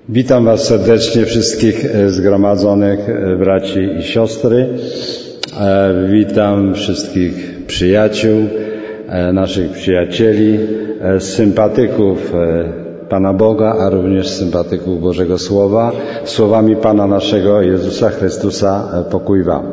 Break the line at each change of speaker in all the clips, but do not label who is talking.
Witam Was serdecznie wszystkich zgromadzonych braci i siostry. Witam wszystkich przyjaciół, naszych przyjacieli, sympatyków Pana Boga, a również sympatyków Bożego Słowa. Słowami Pana naszego Jezusa Chrystusa pokój Wam.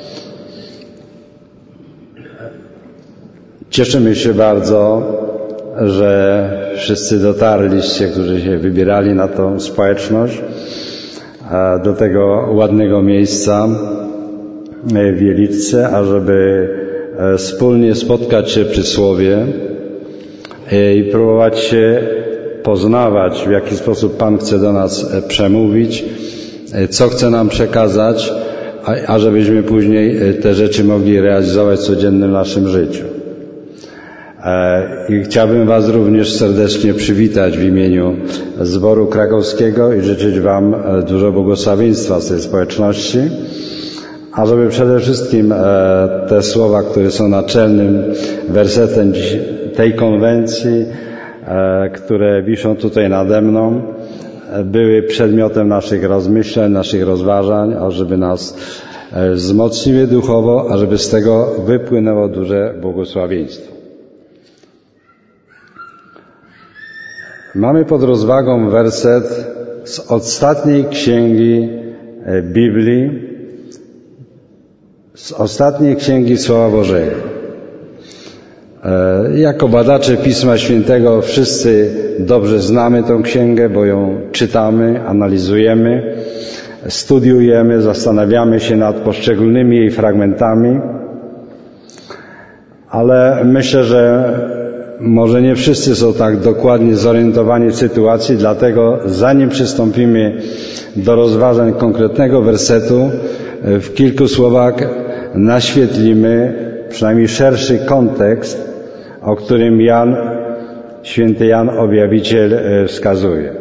Cieszymy się bardzo, że wszyscy dotarliście, którzy się wybierali na tą społeczność, do tego ładnego miejsca w Wieliczce, ażeby wspólnie spotkać się przy Słowie i próbować się poznawać, w jaki sposób Pan chce do nas przemówić, co chce nam przekazać, ażebyśmy później te rzeczy mogli realizować w codziennym naszym życiu. I chciałbym Was również serdecznie przywitać w imieniu Zboru Krakowskiego i życzyć Wam dużo błogosławieństwa z tej społeczności, ażeby przede wszystkim te słowa, które są naczelnym wersetem tej konwencji, które wiszą tutaj nade mną, były przedmiotem naszych rozmyśleń, naszych rozważań, ażeby nas wzmocniły duchowo, ażeby z tego wypłynęło duże błogosławieństwo. Mamy pod rozwagą werset z ostatniej księgi Biblii, z ostatniej księgi Słowa Bożego. Jako badacze Pisma Świętego wszyscy dobrze znamy tę księgę, bo ją czytamy, analizujemy, studiujemy, zastanawiamy się nad poszczególnymi jej fragmentami, ale myślę, że może nie wszyscy są tak dokładnie zorientowani w sytuacji, dlatego zanim przystąpimy do rozważań konkretnego wersetu, w kilku słowach naświetlimy przynajmniej szerszy kontekst, o którym święty Jan Objawiciel wskazuje.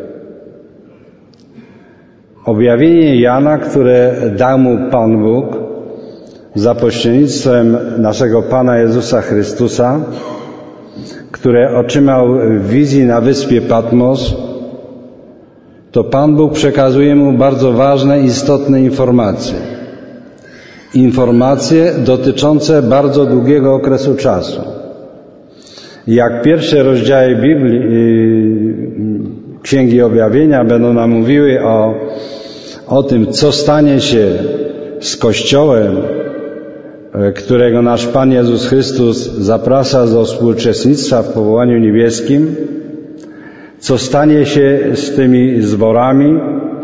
Objawienie Jana, które dał mu Pan Bóg za pośrednictwem naszego Pana Jezusa Chrystusa, które otrzymał w wizji na wyspie Patmos, to Pan Bóg przekazuje mu bardzo ważne, istotne informacje. Informacje dotyczące bardzo długiego okresu czasu. Jak pierwsze rozdziały Biblii, Księgi Objawienia będą nam mówiły o tym, co stanie się z Kościołem, którego nasz Pan Jezus Chrystus zaprasza do współuczestnictwa w powołaniu niebieskim, co stanie się z tymi zborami,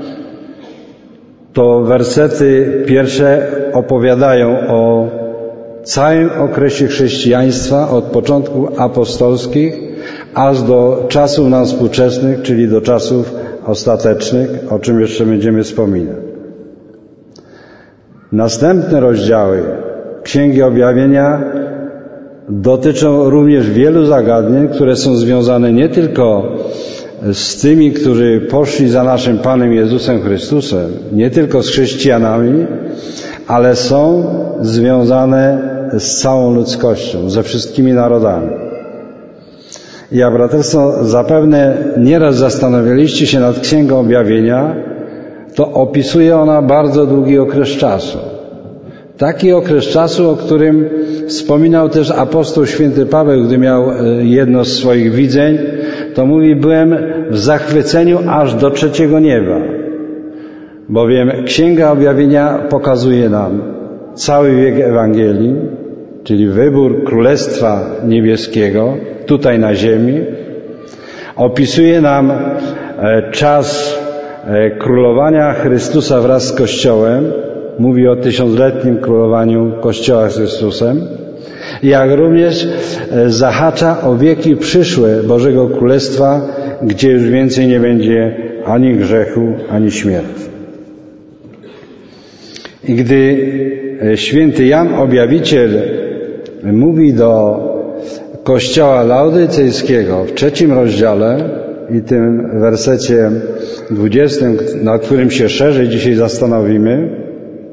to wersety pierwsze opowiadają o całym okresie chrześcijaństwa, od początku apostolskich, aż do czasów nam współczesnych, czyli do czasów ostatecznych, o czym jeszcze będziemy wspominać. Następne rozdziały Księgi Objawienia dotyczą również wielu zagadnień, które są związane nie tylko z tymi, którzy poszli za naszym Panem Jezusem Chrystusem, nie tylko z chrześcijanami, ale są związane z całą ludzkością, ze wszystkimi narodami. I jak braterstwo, zapewne nieraz zastanawialiście się nad Księgą Objawienia, to opisuje ona bardzo długi okres czasu. Taki okres czasu, o którym wspominał też apostoł święty Paweł, gdy miał jedno z swoich widzeń, to mówi: byłem w zachwyceniu aż do trzeciego nieba. Bowiem Księga Objawienia pokazuje nam cały wiek Ewangelii, czyli wybór Królestwa Niebieskiego tutaj na ziemi. Opisuje nam czas królowania Chrystusa wraz z Kościołem. Mówi o 1000-letnim królowaniu Kościoła z Chrystusem, jak również zahacza o wieki przyszłe Bożego Królestwa, gdzie już więcej nie będzie ani grzechu, ani śmierci. I gdy święty Jan Objawiciel mówi do Kościoła Laodycejskiego w 3 rozdziale i tym wersecie 20, nad którym się szerzej dzisiaj zastanowimy,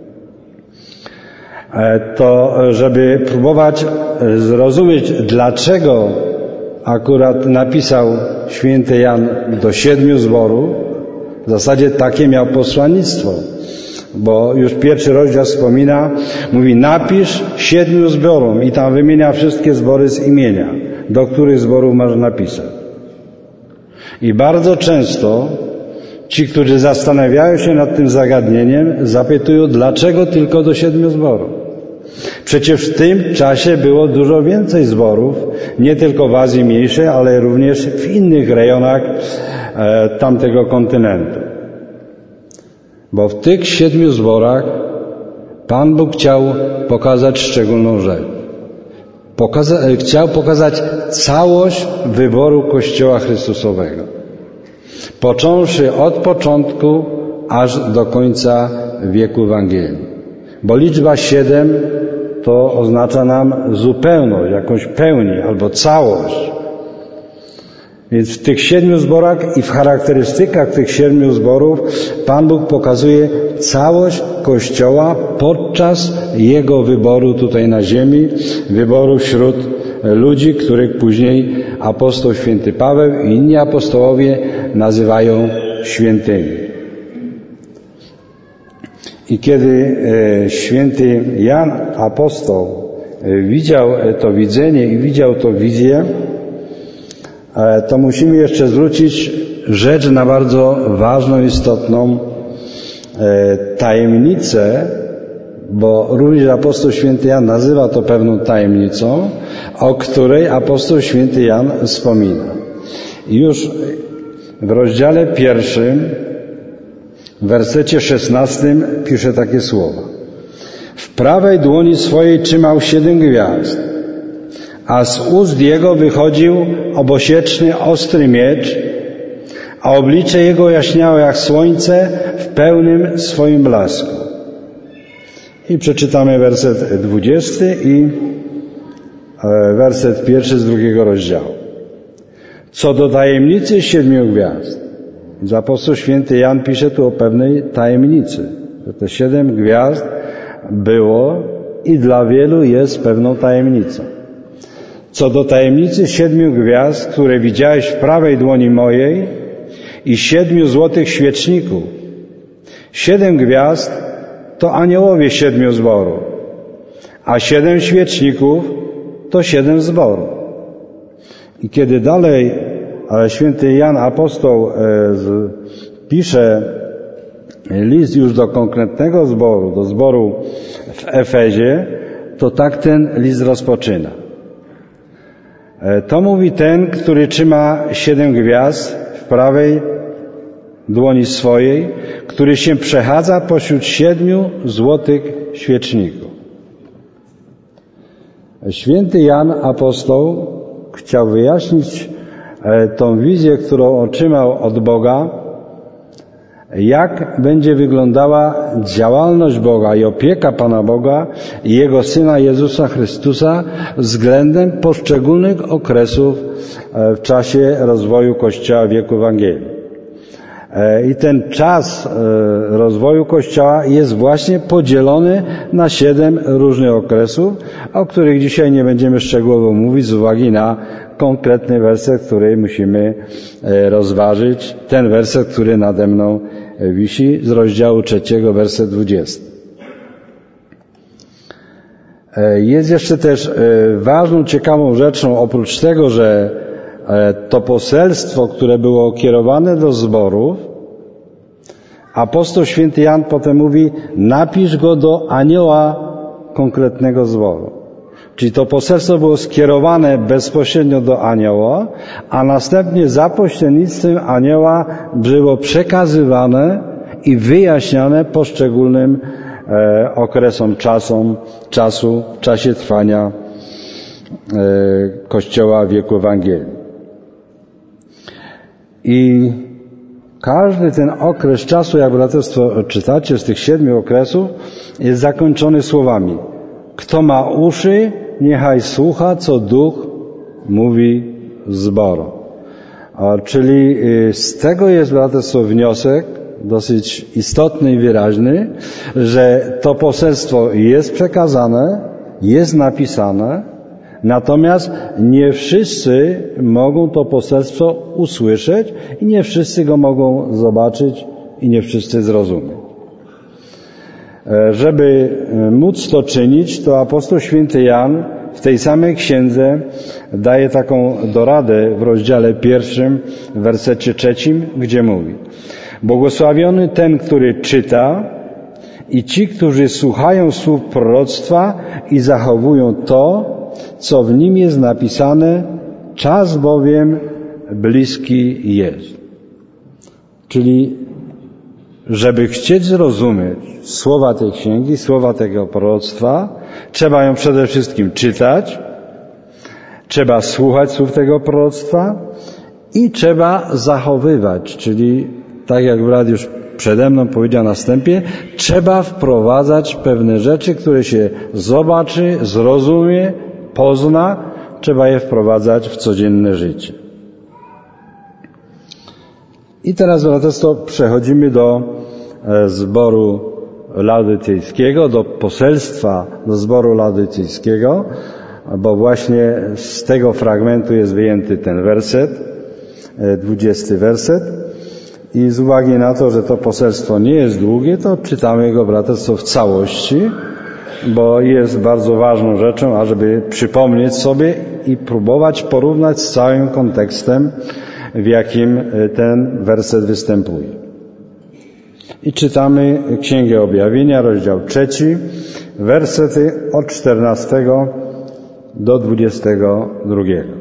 to żeby próbować zrozumieć, dlaczego akurat napisał święty Jan do 7 zborów, W zasadzie takie miał posłannictwo, bo już pierwszy rozdział wspomina, mówi napisz 7 zborom i tam wymienia wszystkie zbory z imienia, do których zborów masz napisać. I bardzo często ci, którzy zastanawiają się nad tym zagadnieniem, zapytują, dlaczego tylko do 7 zborów? Przecież w tym czasie było dużo więcej zborów, nie tylko w Azji Mniejszej, ale również w innych rejonach tamtego kontynentu. Bo w tych 7 zborach Pan Bóg chciał pokazać szczególną rzecz. Chciał pokazać całość wyboru Kościoła Chrystusowego. Począwszy od początku aż do końca wieku Ewangelii. Bo liczba 7 to oznacza nam zupełność, jakąś pełnię albo całość. Więc w tych 7 zborach i w charakterystykach tych 7 zborów Pan Bóg pokazuje całość Kościoła podczas Jego wyboru tutaj na ziemi, wyboru wśród ludzi, których później apostoł święty Paweł i inni apostołowie nazywają świętymi. I kiedy święty Jan apostoł widział to widzenie i widział to wizję, to musimy jeszcze zwrócić rzecz na bardzo ważną, istotną tajemnicę, bo również apostoł święty Jan nazywa to pewną tajemnicą, o której apostoł święty Jan wspomina. I już w rozdziale 1, w wersecie 16 pisze takie słowa. W prawej dłoni swojej trzymał 7 gwiazd, a z ust jego wychodził obosieczny, ostry miecz, a oblicze jego jaśniało jak słońce w pełnym swoim blasku. I przeczytamy werset 20 i werset 1 z 2 rozdziału. Co do tajemnicy 7 gwiazd. Więc apostoł święty Jan pisze tu o pewnej tajemnicy. Że te 7 gwiazd było i dla wielu jest pewną tajemnicą. Co do tajemnicy 7 gwiazd, które widziałeś w prawej dłoni mojej i 7 złotych świeczników. 7 gwiazd to aniołowie 7 zborów, a 7 świeczników to 7 zborów. I kiedy dalej święty Jan apostoł pisze list już do konkretnego zboru, do zboru w Efezie, to tak ten list rozpoczyna. To mówi ten, który trzyma 7 gwiazd w prawej dłoni swojej, który się przechadza pośród 7 złotych świeczników. Święty Jan apostoł chciał wyjaśnić tą wizję, którą otrzymał od Boga, jak będzie wyglądała działalność Boga i opieka Pana Boga i Jego Syna Jezusa Chrystusa względem poszczególnych okresów w czasie rozwoju Kościoła w wieku Ewangelii. I ten czas rozwoju Kościoła jest właśnie podzielony na 7 różnych okresów, o których dzisiaj nie będziemy szczegółowo mówić z uwagi na konkretny werset, który musimy rozważyć. Ten werset, który nade mną wisi z rozdziału 3, werset 20. Jest jeszcze też ważną, ciekawą rzeczą, oprócz tego, że to poselstwo, które było kierowane do zborów, apostoł święty Jan potem mówi, napisz go do anioła konkretnego zboru. Czyli to poselstwo było skierowane bezpośrednio do anioła, a następnie za pośrednictwem anioła było przekazywane i wyjaśniane poszczególnym okresom czasu, w czasie trwania Kościoła w wieku Ewangelii. I każdy ten okres czasu, jak braterstwo czytacie z tych 7 okresów, jest zakończony słowami: kto ma uszy, niechaj słucha, co Duch mówi zborom. Czyli z tego jest, braterstwo, wniosek dosyć istotny i wyraźny, że to poselstwo jest przekazane, jest napisane, Natomiast nie wszyscy mogą to poselstwo usłyszeć i nie wszyscy go mogą zobaczyć i nie wszyscy zrozumieć. Żeby móc to czynić, to apostoł święty Jan w tej samej księdze daje taką doradę w rozdziale 1, w wersecie 3, gdzie mówi: błogosławiony ten, który czyta i ci, którzy słuchają słów proroctwa i zachowują to, co w nim jest napisane, czas bowiem bliski jest. Czyli, żeby chcieć zrozumieć słowa tej księgi, słowa tego proroctwa, trzeba ją przede wszystkim czytać, trzeba słuchać słów tego proroctwa i trzeba zachowywać, czyli tak jak brat już przede mną powiedział na wstępie, trzeba wprowadzać pewne rzeczy, które się zobaczy, zrozumie, pozna, trzeba je wprowadzać w codzienne życie. I teraz, braterstwo, przechodzimy do zboru laodycejskiego, do poselstwa do zboru laodycejskiego, bo właśnie z tego fragmentu jest wyjęty ten werset, 20 werset. I z uwagi na to, że to poselstwo nie jest długie, to czytamy jego, braterstwo, w całości, bo jest bardzo ważną rzeczą, ażeby przypomnieć sobie i próbować porównać z całym kontekstem, w jakim ten werset występuje. I czytamy Księgę Objawienia, rozdział 3, wersety od 14 do 22.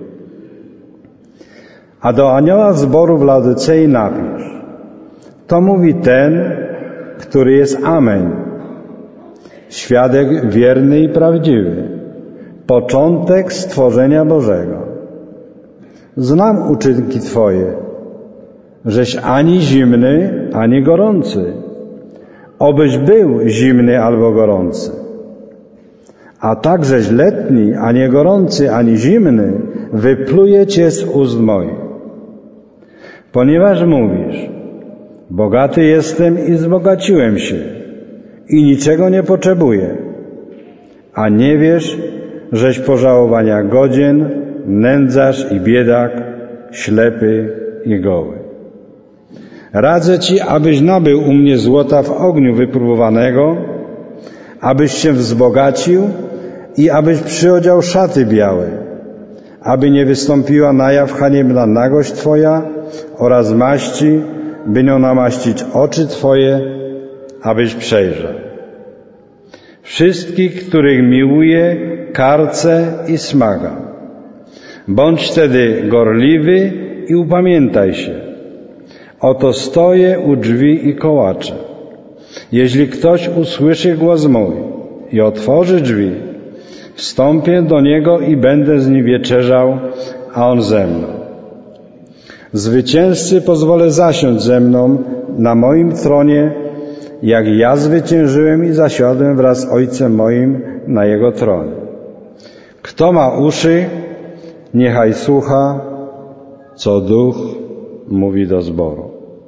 A do anioła zboru w Laodycei napisz: to mówi ten, który jest Amen, świadek wierny i prawdziwy, początek stworzenia Bożego. Znam uczynki Twoje, żeś ani zimny, ani gorący. Obyś był zimny albo gorący. A takżeś letni, a nie gorący, ani zimny, wypluje Cię z ust moich. Ponieważ mówisz: bogaty jestem i wzbogaciłem się i niczego nie potrzebuję, a nie wiesz, żeś pożałowania godzien, nędzarz i biedak, ślepy i goły. Radzę Ci, abyś nabył u mnie złota w ogniu wypróbowanego, abyś się wzbogacił i abyś przyodział szaty białe, aby nie wystąpiła na jaw haniebna nagość Twoja oraz maści, by nią namaścić oczy Twoje, abyś przejrzał. Wszystkich, których miłuje, karcę i smaga. Bądź wtedy gorliwy i upamiętaj się. Oto stoję u drzwi i kołaczę. Jeśli ktoś usłyszy głos mój i otworzy drzwi, wstąpię do niego i będę z nim wieczerzał, a on ze mną. Zwycięzcy pozwolę zasiąść ze mną na moim tronie, jak ja zwyciężyłem i zasiadłem wraz z Ojcem moim na Jego tronie. Kto ma uszy, niechaj słucha, co Duch mówi do zboru.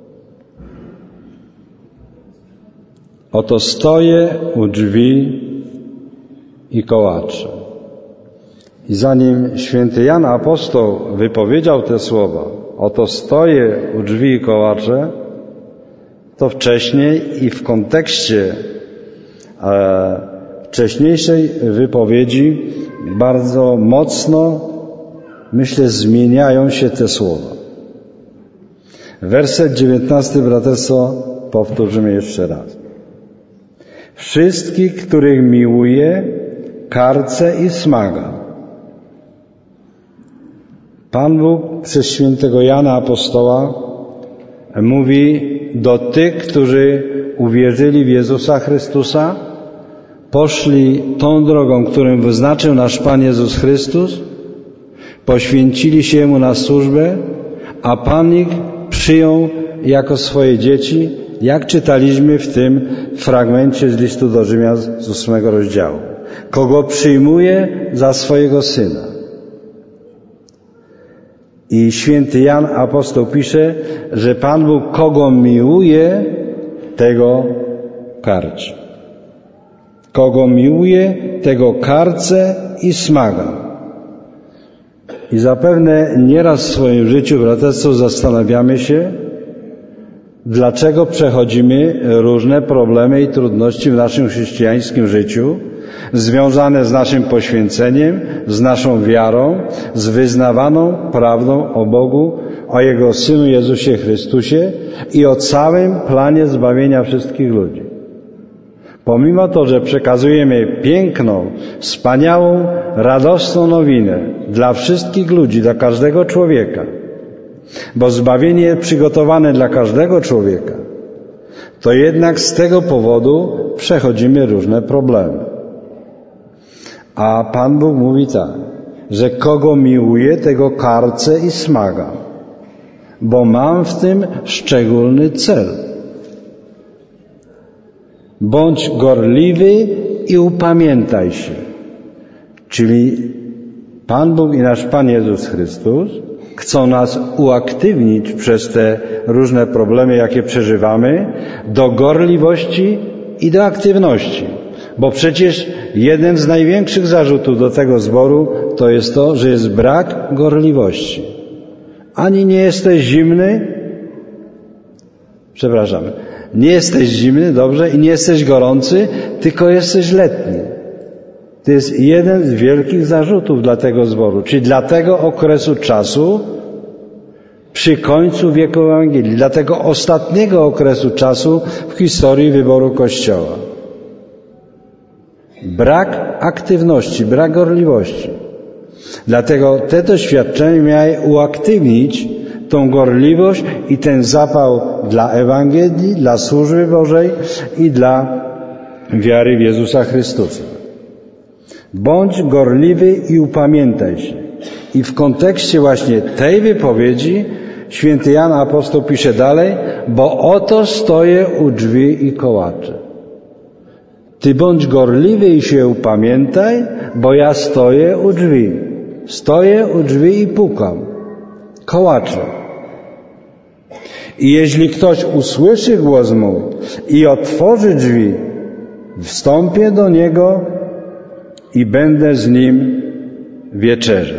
Oto stoję u drzwi i kołaczę. I zanim święty Jan Apostoł wypowiedział te słowa, oto stoję u drzwi i kołaczę, to wcześniej i w kontekście wcześniejszej wypowiedzi bardzo mocno, myślę, zmieniają się te słowa. Werset 19, braterstwo, powtórzymy jeszcze raz. Wszystkich, których miłuje, karcę i smaga. Pan Bóg przez świętego Jana Apostoła mówi do tych, którzy uwierzyli w Jezusa Chrystusa, poszli tą drogą, którą wyznaczył nasz Pan Jezus Chrystus, poświęcili się Mu na służbę, a Pan ich przyjął jako swoje dzieci, jak czytaliśmy w tym fragmencie z listu do Rzymian z 8 rozdziału. Kogo przyjmuje za swojego Syna. I święty Jan Apostoł pisze, że Pan Bóg kogo miłuje, tego karci. Kogo miłuje, tego karce i smaga. I zapewne nieraz w swoim życiu, braterstwo, zastanawiamy się, dlaczego przechodzimy różne problemy i trudności w naszym chrześcijańskim życiu, związane z naszym poświęceniem, z naszą wiarą, z wyznawaną prawdą o Bogu, o Jego Synu Jezusie Chrystusie i o całym planie zbawienia wszystkich ludzi. Pomimo to, że przekazujemy piękną, wspaniałą, radosną nowinę dla wszystkich ludzi, dla każdego człowieka, bo zbawienie jest przygotowane dla każdego człowieka, to jednak z tego powodu przechodzimy różne problemy. A Pan Bóg mówi tak, że kogo miłuję, tego karcę i smagam, bo mam w tym szczególny cel. Bądź gorliwy i upamiętaj się. Czyli Pan Bóg i nasz Pan Jezus Chrystus chcą nas uaktywnić przez te różne problemy, jakie przeżywamy, do gorliwości i do aktywności. Bo przecież jeden z największych zarzutów do tego zboru to jest to, że jest brak gorliwości. Ani nie jesteś zimny, nie jesteś zimny, dobrze, i nie jesteś gorący, tylko jesteś letni. To jest jeden z wielkich zarzutów dla tego zboru, czyli dla tego okresu czasu przy końcu wieku Ewangelii, dla tego ostatniego okresu czasu w historii wyboru Kościoła. Brak aktywności, brak gorliwości. Dlatego te doświadczenia miały uaktywnić tą gorliwość i ten zapał dla Ewangelii, dla służby Bożej i dla wiary w Jezusa Chrystusa. Bądź gorliwy i upamiętaj się. I w kontekście właśnie tej wypowiedzi święty Jan Apostoł pisze dalej, bo oto stoję u drzwi i kołaczę. Ty bądź gorliwy i się upamiętaj, bo ja stoję u drzwi. Stoję u drzwi i pukam. Kołaczę. I jeśli ktoś usłyszy głos mój i otworzy drzwi, wstąpię do niego i będę z nim wieczerzał.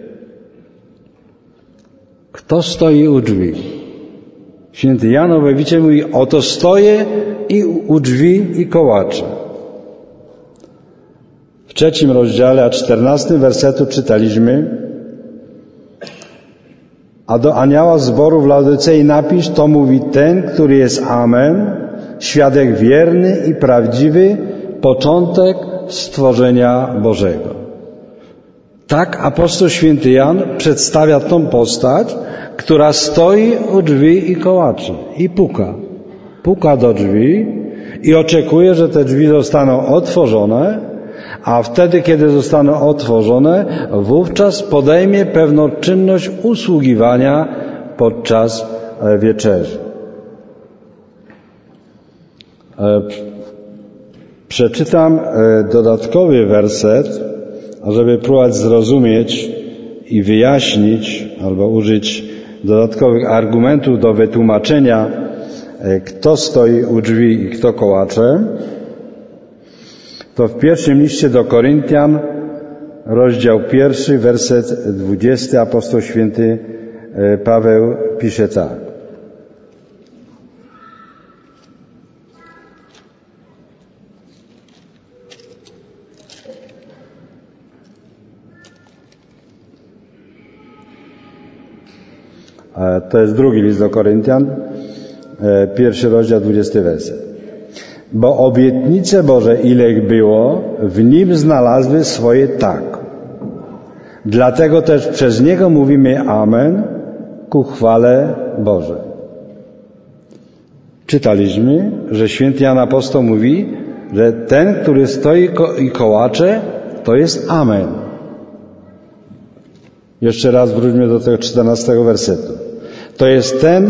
Kto stoi u drzwi? Święty Jan Objawicie mówi, oto stoję i u drzwi i kołaczę. W 3 rozdziale, a 14 wersetu czytaliśmy: a do anioła zboru w Laodycei napisz, to mówi ten, który jest Amen, świadek wierny i prawdziwy, początek stworzenia Bożego. Tak apostoł święty Jan przedstawia tą postać, która stoi u drzwi i kołaczy i puka. Puka do drzwi i oczekuje, że te drzwi zostaną otworzone, a wtedy, kiedy zostaną otworzone, wówczas podejmie pewną czynność usługiwania podczas wieczerzy. Przeczytam dodatkowy werset, ażeby próbować zrozumieć i wyjaśnić, albo użyć dodatkowych argumentów do wytłumaczenia, kto stoi u drzwi i kto kołacze. To w pierwszym liście do Koryntian, rozdział 1, werset 20, apostoł święty Paweł pisze tak. To jest drugi list do Koryntian, 1 rozdział, 20 werset. Bo obietnice Boże, ile ich było, w Nim znalazły swoje tak. Dlatego też przez Niego mówimy Amen ku chwale Bożej. Czytaliśmy, że święty Jan Apostoł mówi, że ten, który stoi i kołacze, to jest Amen. Jeszcze raz wróćmy do tego 14 wersetu. To jest ten,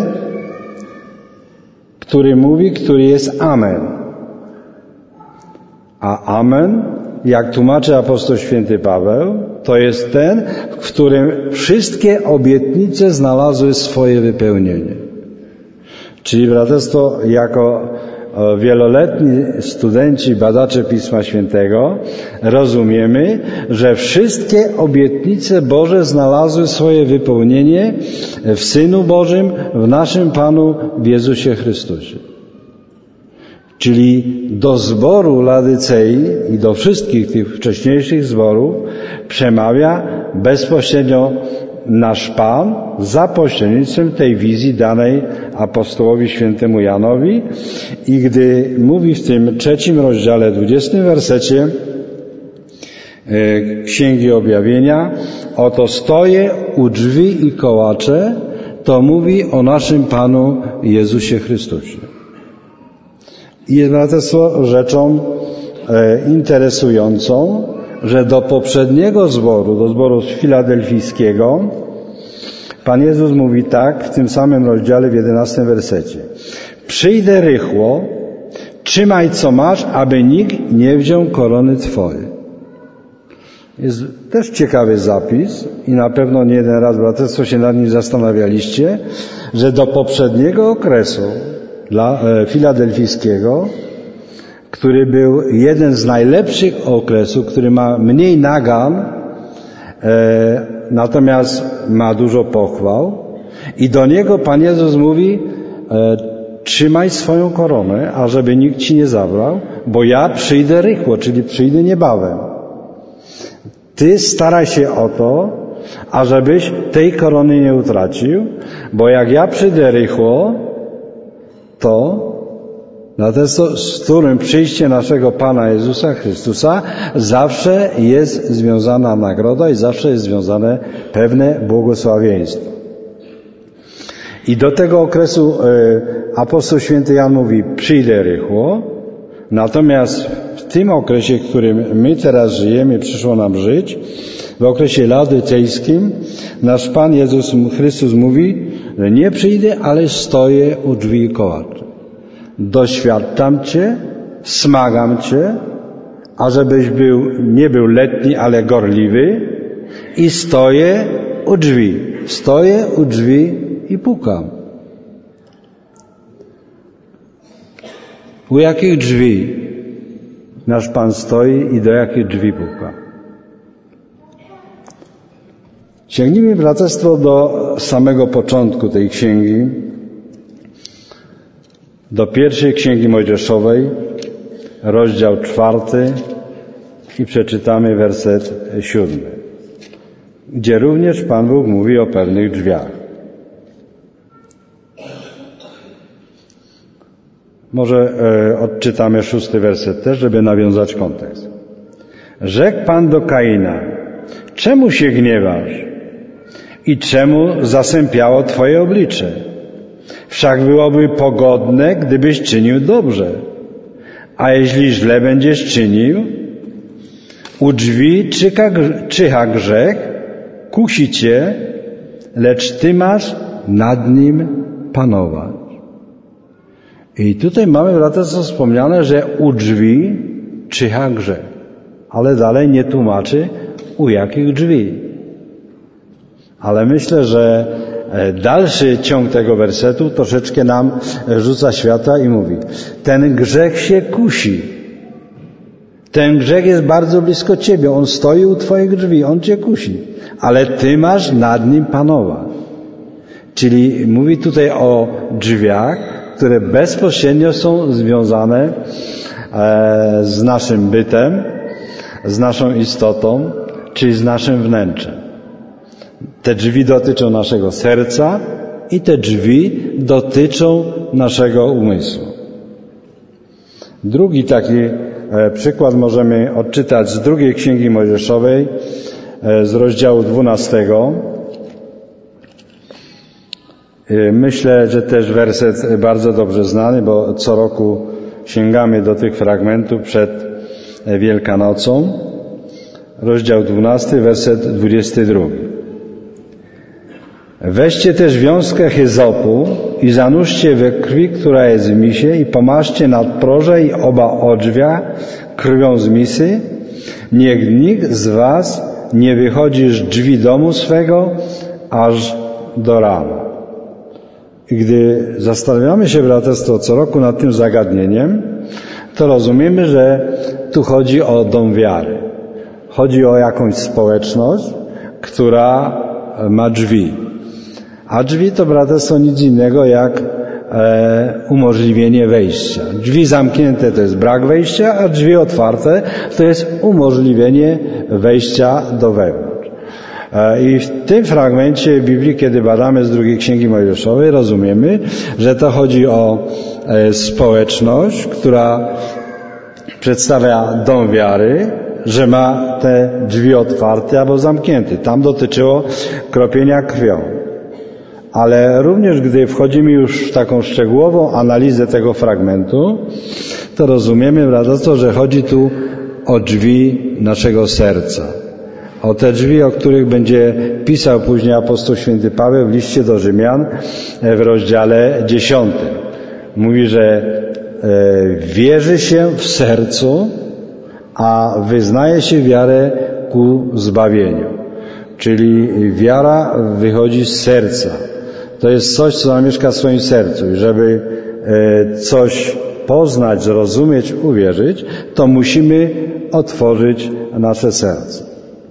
który mówi, który jest Amen. A Amen, jak tłumaczy apostoł święty Paweł, to jest ten, w którym wszystkie obietnice znalazły swoje wypełnienie. Czyli braterstwo, jako wieloletni studenci, badacze Pisma Świętego rozumiemy, że wszystkie obietnice Boże znalazły swoje wypełnienie w Synu Bożym, w naszym Panu, w Jezusie Chrystusie. Czyli do zboru Ladycei i do wszystkich tych wcześniejszych zborów przemawia bezpośrednio nasz Pan za pośrednictwem tej wizji danej apostołowi świętemu Janowi. I gdy mówi w tym 3 rozdziale, 20 wersecie Księgi Objawienia, oto stoję u drzwi i kołaczę, to mówi o naszym Panu Jezusie Chrystusie. I jest braterstwo rzeczą interesującą, że do poprzedniego zboru, do zboru filadelfijskiego, Pan Jezus mówi tak w tym samym rozdziale w 11 wersecie. Przyjdę rychło, trzymaj co masz, aby nikt nie wziął korony twojej. Jest też ciekawy zapis i na pewno nie jeden raz, braterstwo, się nad nim zastanawialiście, że do poprzedniego okresu filadelfijskiego, który był jeden z najlepszych okresów, który ma mniej nagan, natomiast ma dużo pochwał, i do niego Pan Jezus mówi, trzymaj swoją koronę, ażeby nikt ci nie zabrał, bo ja przyjdę rychło, czyli przyjdę niebawem. Ty staraj się o to, ażebyś tej korony nie utracił, bo jak ja przyjdę rychło, to z którym przyjście naszego Pana Jezusa Chrystusa zawsze jest związana nagroda i zawsze jest związane pewne błogosławieństwo. I do tego okresu apostoł święty Jan mówi, przyjdę rychło, natomiast w tym okresie, w którym my teraz żyjemy, przyszło nam żyć, w okresie ladycejskim, nasz Pan Jezus Chrystus mówi, że nie przyjdę, ale stoję u drzwi i kołaczę. Doświadczam Cię, smagam Cię, ażebyś nie był letni, ale gorliwy, i stoję u drzwi i pukam. U jakich drzwi nasz Pan stoi i do jakich drzwi puka? Sięgnijmy, braterstwo, do samego początku tej księgi, do pierwszej Księgi Mojżeszowej, rozdział 4, i przeczytamy werset 7, gdzie również Pan Bóg mówi o pewnych drzwiach. Może odczytamy 6 werset też, żeby nawiązać kontekst. Rzekł Pan do Kaina, czemu się gniewasz i czemu zasępiało Twoje oblicze? Wszak byłoby pogodne, gdybyś czynił dobrze. A jeśli źle będziesz czynił, u drzwi czyha grzech, kusi cię, lecz ty masz nad nim panować. I tutaj mamy, braterstwo, wspomniane, że u drzwi czyha grzech. Ale dalej nie tłumaczy, u jakich drzwi. Ale myślę, że dalszy ciąg tego wersetu troszeczkę nam rzuca światła i mówi, ten grzech się kusi. Ten grzech jest bardzo blisko ciebie. On stoi u twoich drzwi, on cię kusi. Ale ty masz nad nim panować. Czyli mówi tutaj o drzwiach, które bezpośrednio są związane z naszym bytem, z naszą istotą, czyli z naszym wnętrzem. Te drzwi dotyczą naszego serca i te drzwi dotyczą naszego umysłu. Drugi taki przykład możemy odczytać z drugiej Księgi Mojżeszowej, z rozdziału 12. Myślę, że też werset bardzo dobrze znany, bo co roku sięgamy do tych fragmentów przed Wielkanocą. Rozdział 12, werset 22. Weźcie też wiązkę hyzopu i zanurzcie we krwi, która jest w misie, i pomaszcie nadproże i oba odrzwia krwią z misy. Niech nikt z was nie wychodzi z drzwi domu swego aż do rana. I gdy zastanawiamy się, braterstwo, co roku nad tym zagadnieniem, to rozumiemy, że tu chodzi o dom wiary. Chodzi o jakąś społeczność, która ma drzwi. A drzwi to, braterstwo, nic innego jak umożliwienie wejścia. Drzwi zamknięte to jest brak wejścia, a drzwi otwarte to jest umożliwienie wejścia do wewnątrz. I w tym fragmencie Biblii, kiedy badamy z drugiej Księgi Mojżeszowej, rozumiemy, że to chodzi o społeczność, która przedstawia dom wiary, że ma te drzwi otwarte albo zamknięte. Tam dotyczyło kropienia krwią. Ale również gdy wchodzimy już w taką szczegółową analizę tego fragmentu, to rozumiemy, braterstwo, że chodzi tu o drzwi naszego serca. O te drzwi, o których będzie pisał później apostoł święty Paweł w liście do Rzymian w rozdziale 10. Mówi, że wierzy się w sercu, a wyznaje się wiarę ku zbawieniu. Czyli wiara wychodzi z serca. To jest coś, co zamieszka w swoim sercu. I żeby coś poznać, zrozumieć, uwierzyć, to musimy otworzyć nasze serce.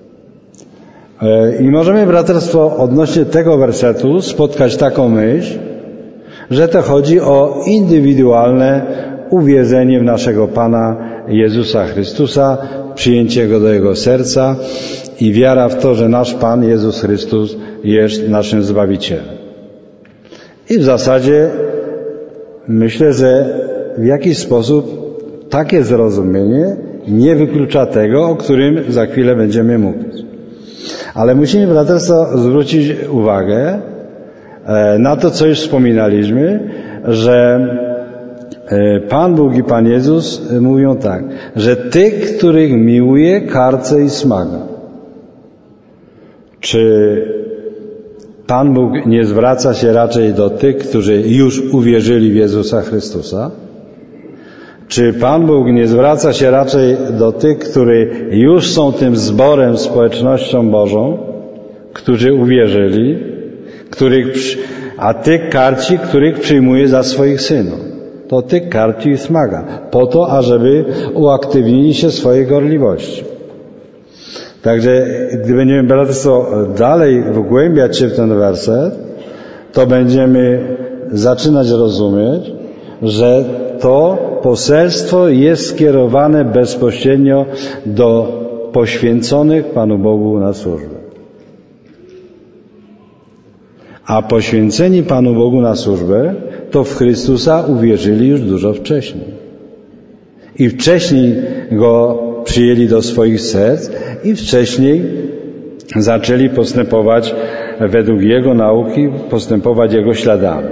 I możemy, braterstwo, odnośnie tego wersetu spotkać taką myśl, że to chodzi o indywidualne uwierzenie w naszego Pana Jezusa Chrystusa, przyjęcie Go do Jego serca i wiara w to, że nasz Pan Jezus Chrystus jest naszym Zbawicielem. I w zasadzie myślę, że w jakiś sposób takie zrozumienie nie wyklucza tego, o którym za chwilę będziemy mówić. Ale musimy, braterstwo, zwrócić uwagę na to, co już wspominaliśmy, że Pan Bóg i Pan Jezus mówią tak, że tych, których miłuje, karce i smaga. Czy Pan Bóg nie zwraca się raczej do tych, którzy już uwierzyli w Jezusa Chrystusa? Czy Pan Bóg nie zwraca się raczej do tych, którzy już są tym zborem, społecznością Bożą, którzy uwierzyli, a tych karci, których przyjmuje za swoich synów? To tych karci i smaga, po to, ażeby uaktywnili się w swojej gorliwości. Także gdy będziemy, braterstwo, dalej wgłębiać się w ten werset, to będziemy zaczynać rozumieć, że to poselstwo jest skierowane bezpośrednio do poświęconych Panu Bogu na służbę. A poświęceni Panu Bogu na służbę, to w Chrystusa uwierzyli już dużo wcześniej. I wcześniej Go przyjęli do swoich serc i wcześniej zaczęli postępować według Jego nauki, postępować Jego śladami.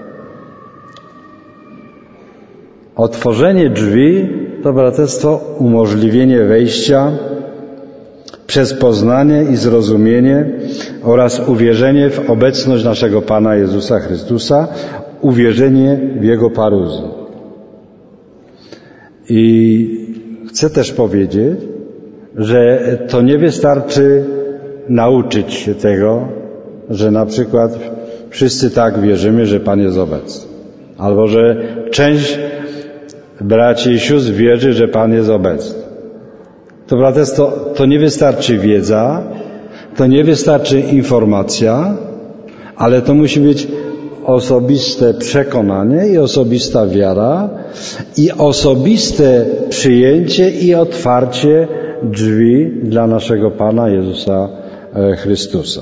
Otworzenie drzwi to, braterstwo, umożliwienie wejścia przez poznanie i zrozumienie oraz uwierzenie w obecność naszego Pana Jezusa Chrystusa, uwierzenie w Jego paruzję. I chcę też powiedzieć, że to nie wystarczy nauczyć się tego, że na przykład wszyscy tak wierzymy, że Pan jest obecny. Albo że część braci i sióstr wierzy, że Pan jest obecny. To, braterstwo, to nie wystarczy wiedza, to nie wystarczy informacja, ale to musi być osobiste przekonanie i osobista wiara i osobiste przyjęcie i otwarcie drzwi dla naszego Pana Jezusa Chrystusa.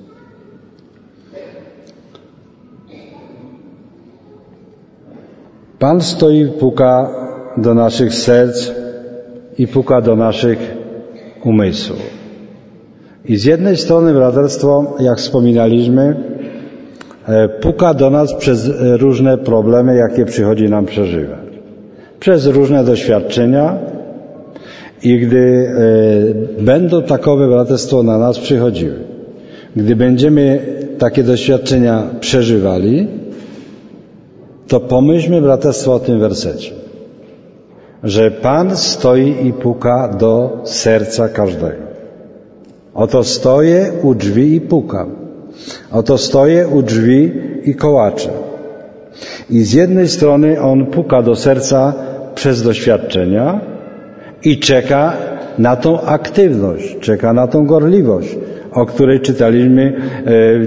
Pan stoi i puka do naszych serc i puka do naszych umysłów. I z jednej strony, braterstwo, jak wspominaliśmy, puka do nas przez różne problemy, jakie przychodzi nam przeżywać. Przez różne doświadczenia i gdy będą takowe, braterstwo, na nas przychodziły, gdy będziemy takie doświadczenia przeżywali, to pomyślmy, braterstwo, o tym wersecie, że Pan stoi i puka do serca każdego. Oto stoję u drzwi i pukam. Oto stoję u drzwi i kołaczę. I z jednej strony On puka do serca przez doświadczenia i czeka na tą aktywność, czeka na tą gorliwość, o której czytaliśmy w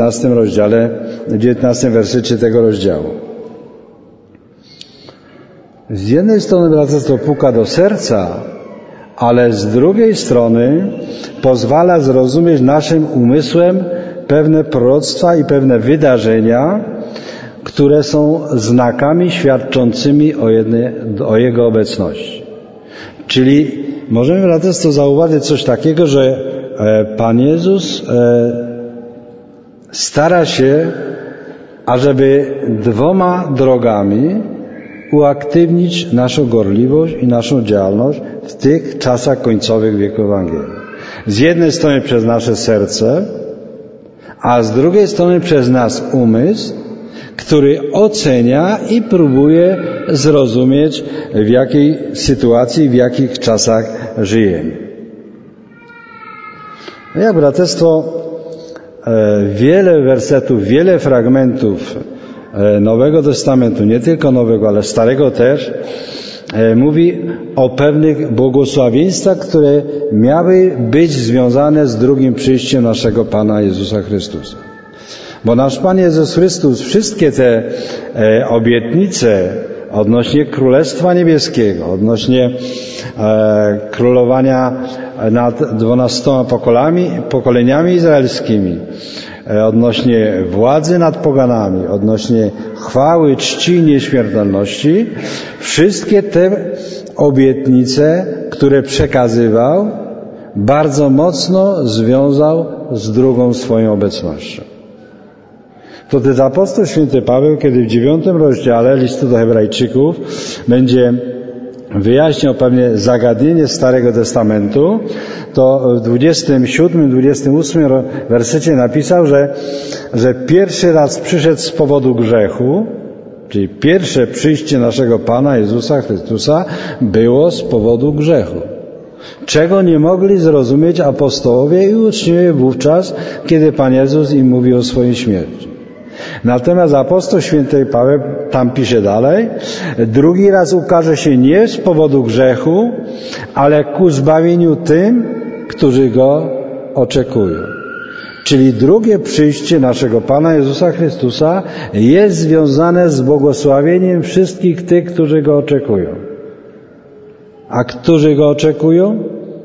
19 wersecie tego rozdziału. Z jednej strony braterstwo puka do serca, ale z drugiej strony pozwala zrozumieć naszym umysłem pewne proroctwa i pewne wydarzenia, które są znakami świadczącymi o Jego obecności. Czyli możemy braterstwo zauważyć coś takiego, że Pan Jezus stara się, ażeby dwoma drogami uaktywnić naszą gorliwość i naszą działalność w tych czasach końcowych wieku Ewangelii. Z jednej strony przez nasze serce, a z drugiej strony przez nasz umysł, który ocenia i próbuje zrozumieć, w jakiej sytuacji, w jakich czasach żyjemy. Jak braterstwo, wiele wersetów, wiele fragmentów Nowego Testamentu, nie tylko Nowego, ale Starego też, mówi o pewnych błogosławieństwach, które miały być związane z drugim przyjściem naszego Pana Jezusa Chrystusa. Bo nasz Pan Jezus Chrystus wszystkie te obietnice odnośnie Królestwa Niebieskiego, odnośnie królowania nad 12 pokoleniami izraelskimi, odnośnie władzy nad poganami, odnośnie chwały, czci i nieśmiertelności, wszystkie te obietnice, które przekazywał, bardzo związał z drugą swoją obecnością. To też apostoł święty Paweł, kiedy w 9 rozdziale listu do Hebrajczyków będzie wyjaśniał pewnie zagadnienie Starego Testamentu, to w 27, 28 wersecie napisał, że pierwszy raz przyszedł z powodu grzechu, czyli pierwsze przyjście naszego Pana Jezusa Chrystusa było z powodu grzechu. Czego nie mogli zrozumieć apostołowie i uczniowie wówczas, kiedy Pan Jezus im mówił o swojej śmierci. Natomiast apostoł święty Paweł tam pisze dalej, drugi raz ukaże się nie z powodu grzechu, ale ku zbawieniu tym, którzy Go oczekują. Czyli drugie przyjście naszego Pana Jezusa Chrystusa jest związane z błogosławieniem wszystkich tych, którzy Go oczekują. A którzy Go oczekują?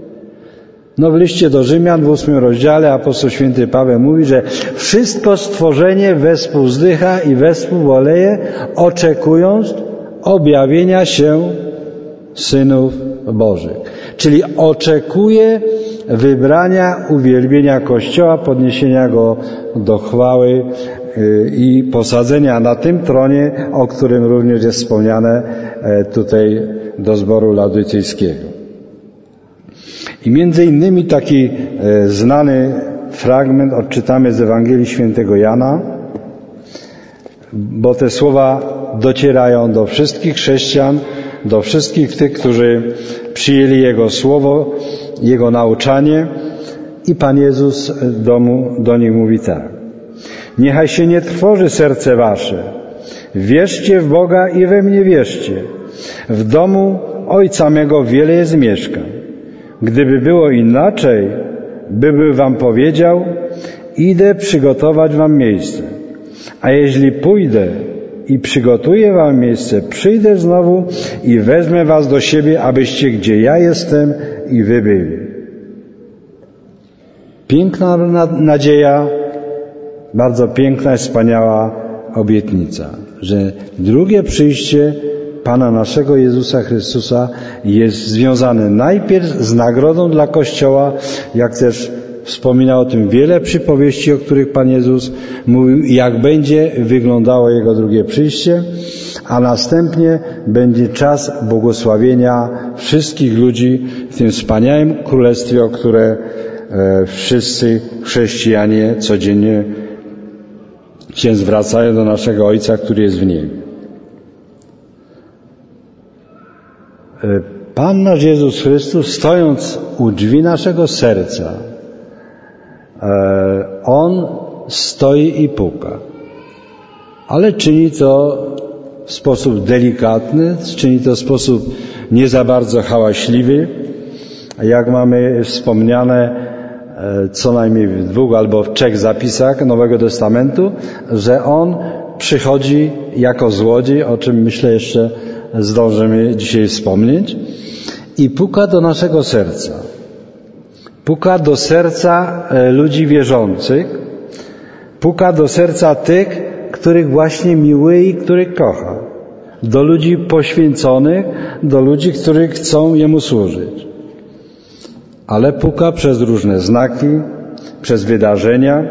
W liście do Rzymian w 8 rozdziale apostoł święty Paweł mówi, że wszystko stworzenie wespół wzdycha i wespół boleje, oczekując objawienia się synów Bożych. Czyli oczekuje wybrania, uwielbienia Kościoła, podniesienia Go do chwały i posadzenia na tym tronie, o którym również jest wspomniane tutaj do zboru laodycejskiego. I między innymi taki znany fragment odczytamy z Ewangelii Świętego Jana, bo te słowa docierają do wszystkich chrześcijan, do wszystkich tych, którzy przyjęli Jego słowo, Jego nauczanie i Pan Jezus do nich mówi tak. Niechaj się nie trwoży serce wasze. Wierzcie w Boga i we mnie wierzcie. W domu Ojca mego wiele jest mieszkań. Gdyby było inaczej, by wam powiedział, idę przygotować wam miejsce. A jeśli pójdę i przygotuję wam miejsce, przyjdę znowu i wezmę was do siebie, abyście gdzie ja jestem i wy byli. Piękna nadzieja, bardzo piękna i wspaniała obietnica, że drugie przyjście Pana naszego Jezusa Chrystusa jest związane najpierw z nagrodą dla Kościoła, jak też wspominał o tym wiele przypowieści, o których Pan Jezus mówił, jak będzie wyglądało Jego drugie przyjście, a następnie będzie czas błogosławienia wszystkich ludzi w tym wspaniałym królestwie, o które wszyscy chrześcijanie codziennie się zwracają do naszego Ojca, który jest w niebie. Pan nasz Jezus Chrystus, stojąc u drzwi naszego serca, On stoi i puka. ale czyni to w sposób delikatny, czyni to w sposób nie za bardzo hałaśliwy, jak mamy wspomniane co najmniej w 2 albo w 3 zapisach Nowego Testamentu, że On przychodzi jako złodziej, o czym myślę jeszcze zdążymy dzisiaj wspomnieć, i puka do naszego serca. Puka do serca ludzi wierzących, puka do serca tych, których właśnie miłuje i których kocha. Do ludzi poświęconych, do ludzi, którzy chcą Jemu służyć. Ale puka przez różne znaki, przez wydarzenia.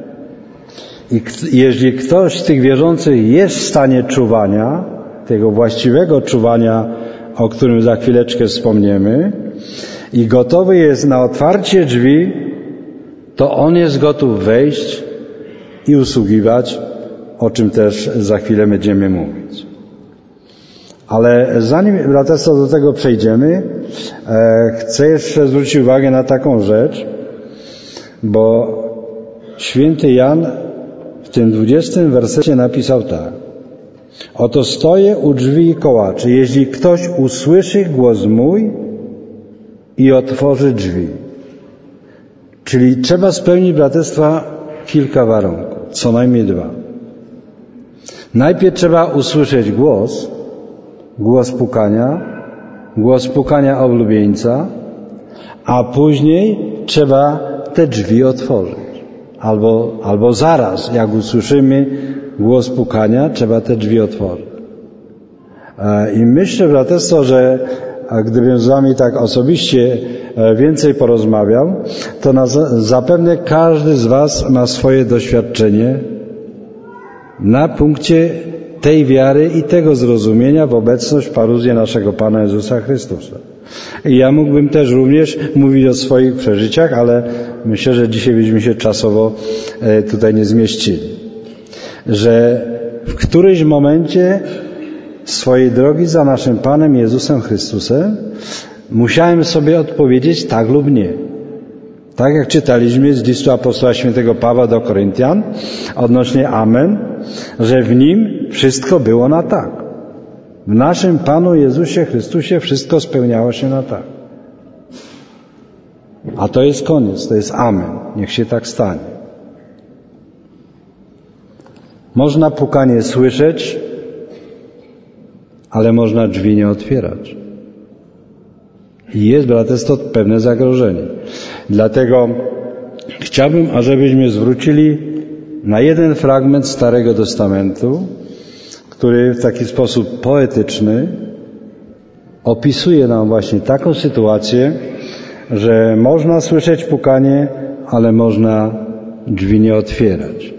I jeżeli ktoś z tych wierzących jest w stanie czuwania, tego właściwego czuwania, o którym za chwileczkę wspomniemy, i gotowy jest na otwarcie drzwi, to on jest gotów wejść i usługiwać, o czym też za chwilę będziemy mówić. Ale zanim, braterstwo, do tego przejdziemy, chcę jeszcze zwrócić uwagę na taką rzecz, bo święty Jan w tym 20 wersecie napisał tak: oto stoję u drzwi i kołaczę. Jeśli ktoś usłyszy głos mój i otworzy drzwi. Czyli trzeba spełnić, braterstwa, kilka warunków, co najmniej 2. Najpierw trzeba usłyszeć głos pukania oblubieńca, a później trzeba te drzwi otworzyć. Albo zaraz, jak usłyszymy głos pukania, trzeba te drzwi otworzyć. I myślę, braterstwo, że gdybym z wami tak osobiście więcej porozmawiał, to zapewne każdy z was ma swoje doświadczenie na punkcie tej wiary i tego zrozumienia w obecność paruzji naszego Pana Jezusa Chrystusa. I ja mógłbym też również mówić o swoich przeżyciach, ale myślę, że dzisiaj byśmy się czasowo tutaj nie zmieścili. Że w którymś momencie swojej drogi za naszym Panem Jezusem Chrystusem musiałem sobie odpowiedzieć tak lub nie. Tak jak czytaliśmy z listu apostoła świętego Pawła do Koryntian odnośnie amen, że w Nim wszystko było na tak. W naszym Panu Jezusie Chrystusie wszystko spełniało się na tak. A to jest koniec, to jest amen. Niech się tak stanie. Można pukanie słyszeć, ale można drzwi nie otwierać. I jest, braterstwo, pewne zagrożenie. Dlatego chciałbym, ażebyśmy zwrócili na jeden fragment Starego Testamentu, który w taki sposób poetyczny opisuje nam właśnie taką sytuację, że można słyszeć pukanie, ale można drzwi nie otwierać.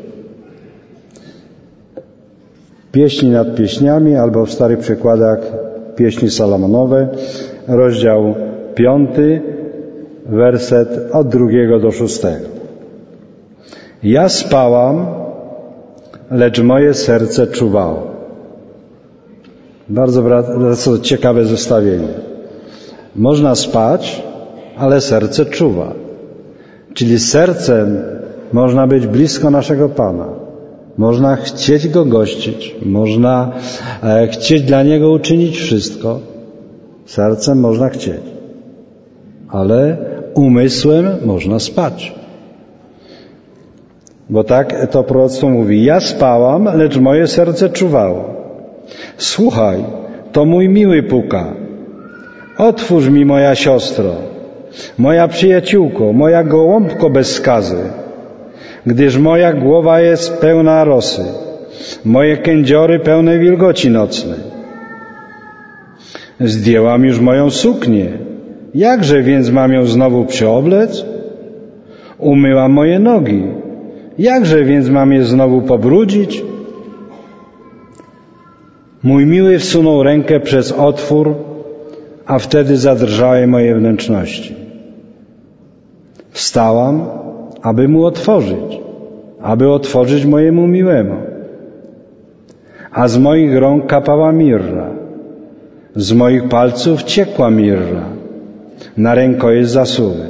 Pieśni nad pieśniami, albo w starych przekładach Pieśni Salomonowe, rozdział 5, werset od 2 do 6. Ja spałam, lecz moje serce czuwało. Bardzo ciekawe zestawienie. Można spać, ale serce czuwa. Czyli sercem można być blisko naszego Pana. Można chcieć Go gościć. Można chcieć dla Niego uczynić wszystko. Sercem można chcieć. Ale umysłem można spać. Bo tak to proroctwo mówi. Ja spałam, lecz moje serce czuwało. Słuchaj, to mój miły puka. Otwórz mi, moja siostro, moja przyjaciółko, moja gołąbko bez skazy, gdyż moja głowa jest pełna rosy, moje kędziory pełne wilgoci nocnej. Zdjęłam już moją suknię, jakże więc mam ją znowu przyoblec? Umyłam moje nogi, jakże więc mam je znowu pobrudzić? Mój miły wsunął rękę przez otwór, a wtedy zadrżały moje wnętrzności. Wstałam, aby mu aby otworzyć mojemu miłemu. A z moich rąk kapała mirra, z moich palców ciekła mirra, na rękojeść zasuwy.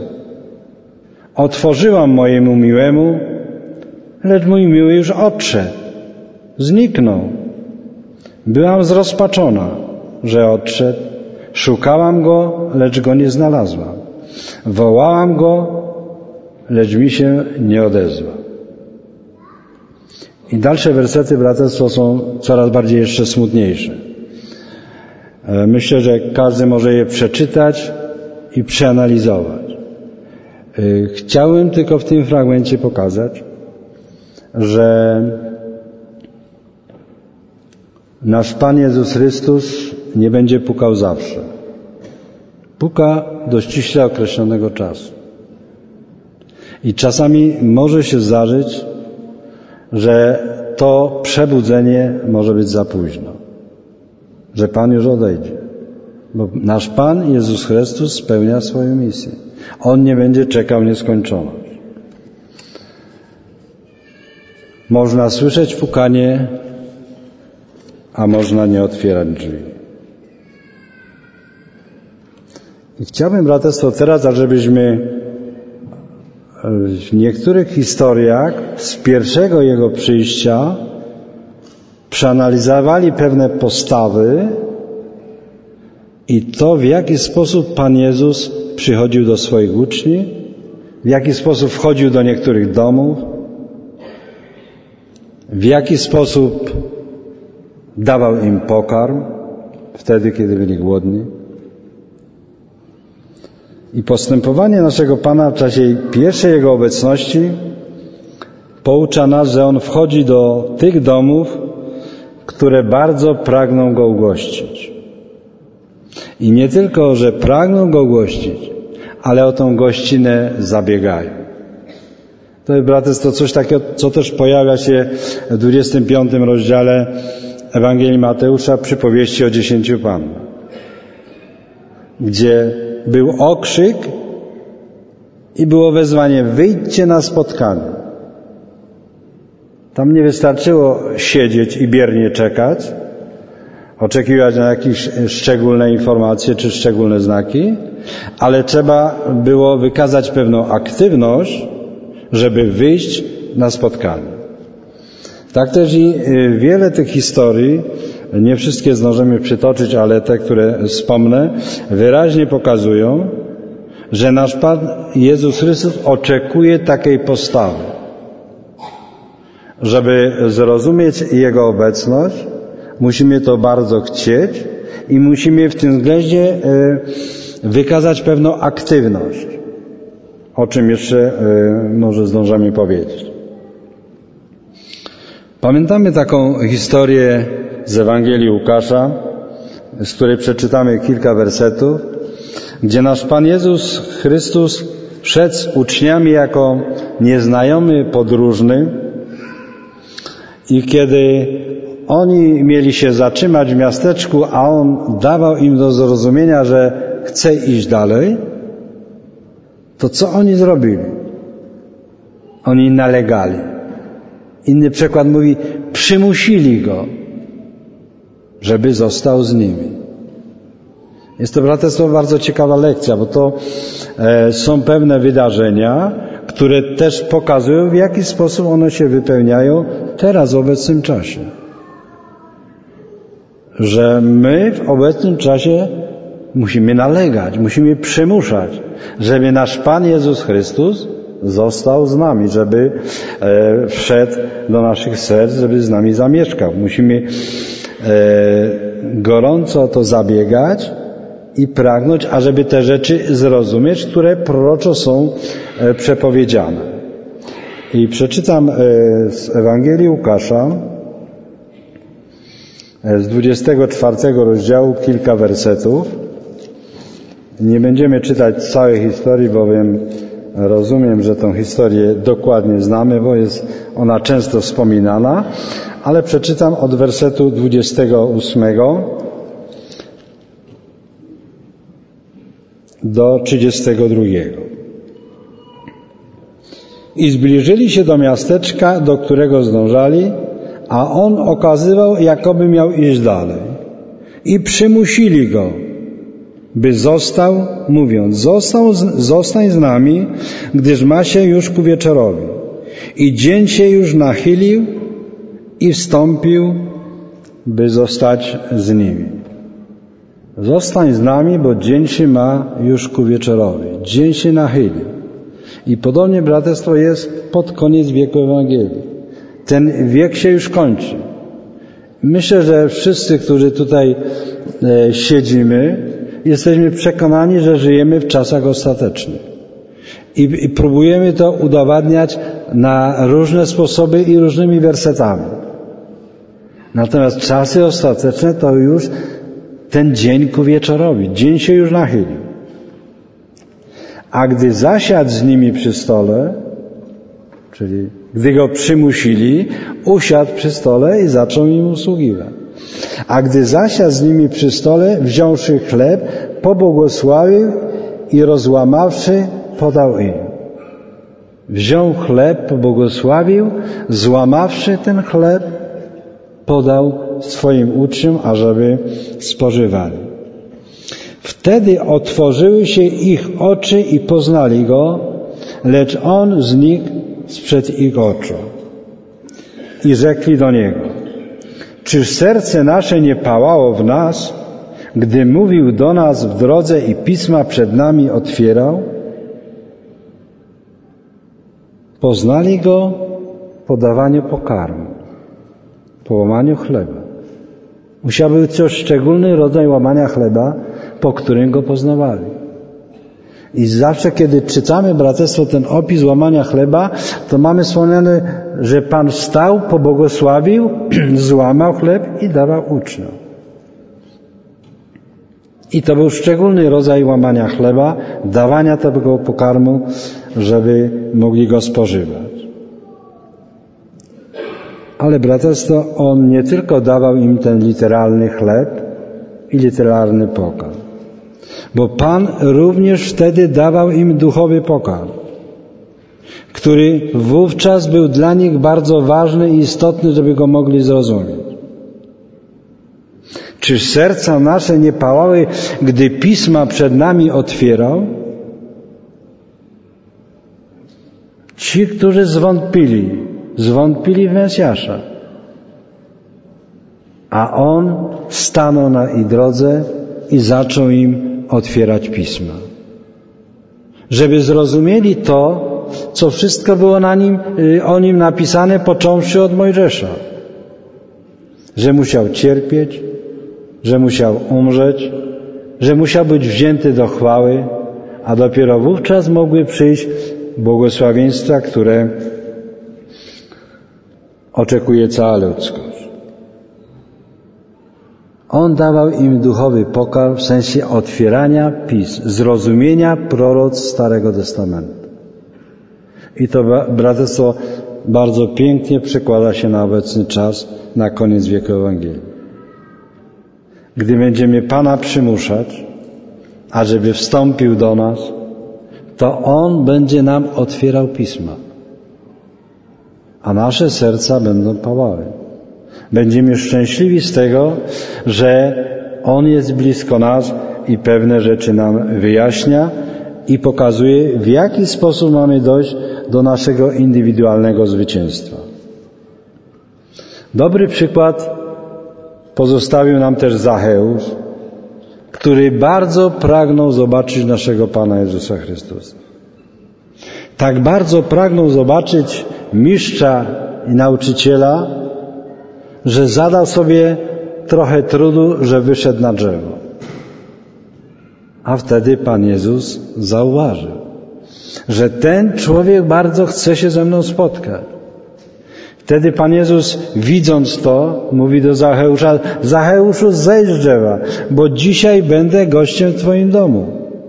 Otworzyłam mojemu miłemu, lecz mój miły już odszedł. Zniknął. Byłam zrozpaczona, że odszedł. Szukałam go, lecz go nie znalazłam. Wołałam go, lecz mi się nie odezwał. I dalsze wersety, braterstwo, są coraz bardziej jeszcze smutniejsze. Myślę, że każdy może je przeczytać i przeanalizować. Chciałem tylko w tym fragmencie pokazać, że nasz Pan Jezus Chrystus nie będzie pukał zawsze. Puka do ściśle określonego czasu. I czasami może się zdarzyć, że to przebudzenie może być za późno. Że Pan już odejdzie. Bo nasz Pan Jezus Chrystus spełnia swoją misję. On nie będzie czekał nieskończoność. Można słyszeć pukanie, a można nie otwierać drzwi. I chciałbym, braterstwo, teraz, ażebyśmy w niektórych historiach z pierwszego Jego przyjścia przeanalizowali pewne postawy i to, w jaki sposób Pan Jezus przychodził do swoich uczniów, w jaki sposób wchodził do niektórych domów, w jaki sposób dawał im pokarm wtedy, kiedy byli głodni. I postępowanie naszego Pana w czasie pierwszej Jego obecności poucza nas, że On wchodzi do tych domów, które bardzo pragną Go ugościć. I nie tylko, że pragną Go ugościć, ale o tą gościnę zabiegają. To jest, braterstwo, coś takiego, co też pojawia się w 25 rozdziale Ewangelii Mateusza, przypowieści o 10 pannach, gdzie był okrzyk i było wezwanie: wyjdźcie na spotkanie. Tam nie wystarczyło siedzieć i biernie czekać, oczekiwać na jakieś szczególne informacje czy szczególne znaki, ale trzeba było wykazać pewną aktywność, żeby wyjść na spotkanie. Tak też i wiele tych historii, nie wszystkie zdążymy przytoczyć, ale te, które wspomnę, wyraźnie pokazują, że nasz Pan Jezus Chrystus oczekuje takiej postawy. Żeby zrozumieć Jego obecność, musimy to bardzo chcieć i musimy w tym względzie wykazać pewną aktywność, o czym jeszcze może zdążymy powiedzieć. Pamiętamy taką historię z Ewangelii Łukasza, z której przeczytamy kilka wersetów, gdzie nasz Pan Jezus Chrystus szedł z uczniami jako nieznajomy podróżny i kiedy oni mieli się zatrzymać w miasteczku, a On dawał im do zrozumienia, że chce iść dalej, to co oni zrobili? Oni nalegali. Inny przykład mówi, przymusili Go, żeby został z nimi. Jest to, braterstwo, bardzo ciekawa lekcja, bo to są pewne wydarzenia, które też pokazują, w jaki sposób one się wypełniają teraz, w obecnym czasie. Że my w obecnym czasie musimy nalegać, musimy przymuszać, żeby nasz Pan Jezus Chrystus został z nami, żeby wszedł do naszych serc, żeby z nami zamieszkał. Musimy gorąco o to zabiegać i pragnąć, ażeby te rzeczy zrozumieć, które proroczo są przepowiedziane. I przeczytam z Ewangelii Łukasza z 24 rozdziału kilka wersetów. Nie będziemy czytać całej historii, bowiem rozumiem, że tę historię dokładnie znamy, bo jest ona często wspominana, ale przeczytam od wersetu 28 do 32. I zbliżyli się do miasteczka, do którego zdążali, a on okazywał, jakoby miał iść dalej. I przymusili go, by został, mówiąc: zostań z nami, gdyż ma się już ku wieczorowi. I dzień się już nachylił i wstąpił, by zostać z nimi. Zostań z nami, bo dzień się ma już ku wieczorowi. Dzień się nachyli. I podobnie braterstwo jest pod koniec wieku Ewangelii. Ten wiek się już kończy. Myślę, że wszyscy, którzy tutaj siedzimy, jesteśmy przekonani, że żyjemy w czasach ostatecznych. I próbujemy to udowadniać na różne sposoby i różnymi wersetami. Natomiast czasy ostateczne to już ten dzień ku wieczorowi. Dzień się już nachylił. A gdy zasiadł z nimi przy stole, czyli gdy go przymusili, usiadł przy stole i zaczął im usługiwać. A gdy zasiadł z nimi przy stole, wziąwszy chleb, pobłogosławił i rozłamawszy, podał im. Wziął chleb, pobłogosławił, złamawszy ten chleb, podał swoim uczniom, ażeby spożywali. Wtedy otworzyły się ich oczy i poznali Go, lecz On znikł sprzed ich oczu. I rzekli do Niego: czyż serce nasze nie pałało w nas, gdy mówił do nas w drodze i pisma przed nami otwierał? Poznali Go po dawaniu pokarmu, po łamaniu chleba. Musiał być coś szczególny rodzaj łamania chleba, po którym Go poznawali. I zawsze, kiedy czytamy, braterstwo, ten opis łamania chleba, to mamy wspomniane, że Pan wstał, pobłogosławił, złamał chleb i dawał uczniom. I to był szczególny rodzaj łamania chleba, dawania tego pokarmu, żeby mogli go spożywać. Ale braterstwo, On nie tylko dawał im ten literalny chleb i literalny pokarm, bo Pan również wtedy dawał im duchowy pokarm, który wówczas był dla nich bardzo ważny i istotny, żeby go mogli zrozumieć. Czyż serca nasze nie pałały, gdy Pisma przed nami otwierał? Ci, którzy zwątpili w Mesjasza. A On stanął na ich drodze i zaczął im otwierać Pisma. Żeby zrozumieli to, co wszystko było o Nim napisane, począwszy od Mojżesza. Że musiał cierpieć, że musiał umrzeć, że musiał być wzięty do chwały, a dopiero wówczas mogły przyjść błogosławieństwa, które oczekuje cała ludzkość. On dawał im duchowy pokarm w sensie otwierania pism, zrozumienia proroc Starego Testamentu. I to, braterstwo, bardzo pięknie przekłada się na obecny czas, na koniec wieku Ewangelii. Gdy będziemy Pana przymuszać, ażeby wstąpił do nas, to On będzie nam otwierał Pisma, a nasze serca będą pałały. Będziemy szczęśliwi z tego, że On jest blisko nas i pewne rzeczy nam wyjaśnia i pokazuje, w jaki sposób mamy dojść do naszego indywidualnego zwycięstwa. Dobry przykład pozostawił nam też Zacheusz, który bardzo pragnął zobaczyć naszego Pana Jezusa Chrystusa. Tak bardzo pragnął zobaczyć mistrza i nauczyciela, że zadał sobie trochę trudu, że wyszedł na drzewo. A wtedy Pan Jezus zauważył, że ten człowiek bardzo chce się ze mną spotkać. Wtedy Pan Jezus, widząc to, mówi do Zacheusza: Zacheuszu, zejdź z drzewa, bo dzisiaj będę gościem w Twoim domu.